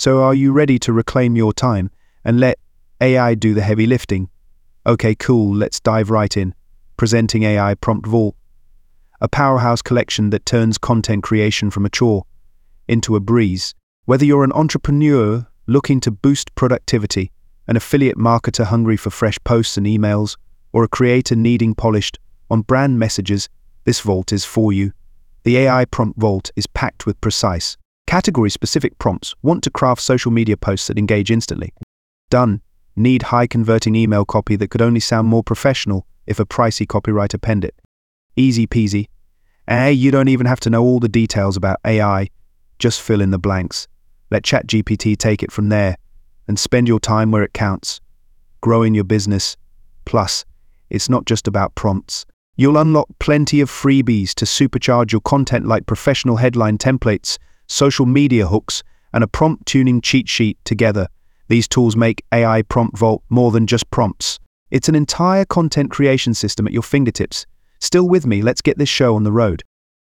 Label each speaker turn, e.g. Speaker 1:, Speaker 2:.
Speaker 1: So are you ready to reclaim your time and let AI do the heavy lifting? Okay, cool, let's dive right in. Presenting AI Prompt Vault, a powerhouse collection that turns content creation from a chore into a breeze. Whether you're an entrepreneur looking to boost productivity, an affiliate marketer hungry for fresh posts and emails, or a creator needing polished on brand messages, this vault is for you. The AI Prompt Vault is packed with precise, category-specific prompts. Want to craft social media posts that engage instantly? Done. Need high-converting email copy that could only sound more professional if a pricey copywriter penned it? Easy peasy. You don't even have to know all the details about AI. Just fill in the blanks. Let ChatGPT take it from there and spend your time where it counts, growing your business. Plus, it's not just about prompts. You'll unlock plenty of freebies to supercharge your content like professional headline templates, social media hooks, and a prompt tuning cheat sheet together. These tools make AI Prompt Vault more than just prompts. It's an entire content creation system at your fingertips. Still with me? Let's get this show on the road.